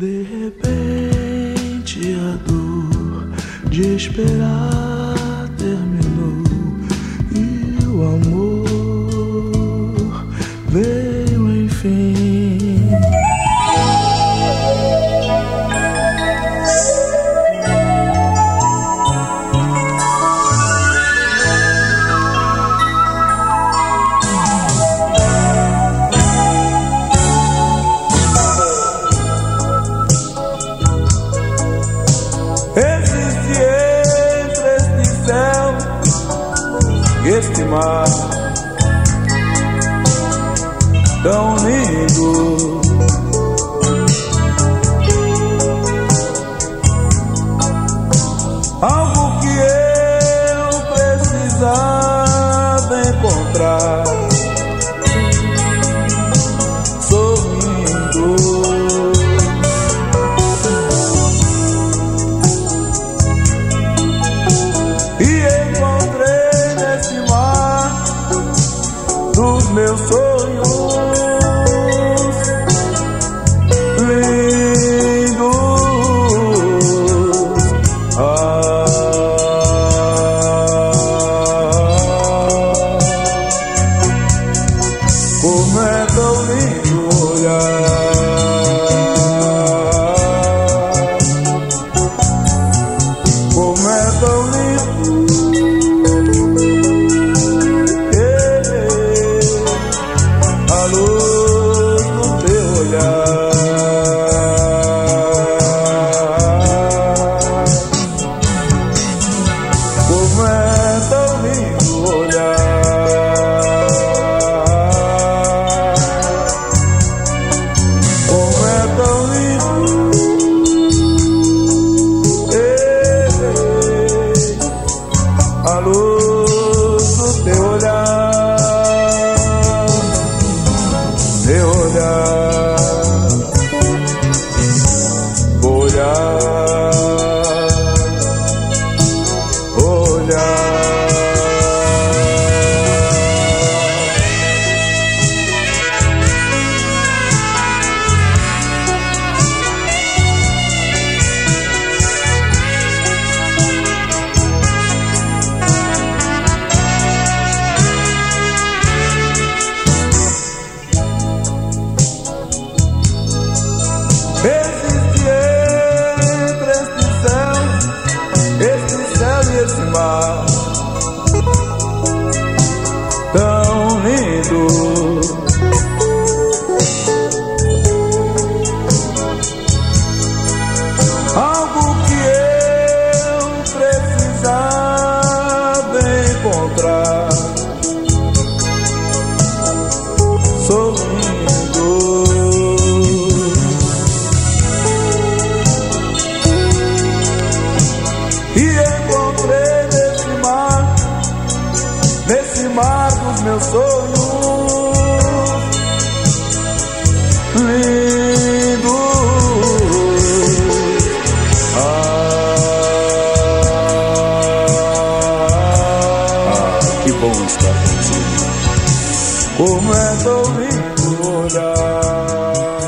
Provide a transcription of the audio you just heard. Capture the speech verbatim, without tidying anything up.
De repente a dor de esperar terminou e o amor veio enfim. Existe entre este céu e este mar tão lindo, algo que eu precisava encontrar, sorrindo. Dos meus sonhos lindos, ah, como é tão lindo olhar, como é tão lindo. A luz do teu olhar, como é tão lindo olhar, como é tão lindo, ei, a luz do teu olhar. Teu olhar, olhar, olhar. Existe entre este céu, este céu e esse mar tão lindo, algo que eu precisava encontrar, sorrindo. E encontrei nesse mar, nesse mar dos meus sonhos lindos, ah, ah, que bom estar contigo. Como é tão lindo olhar.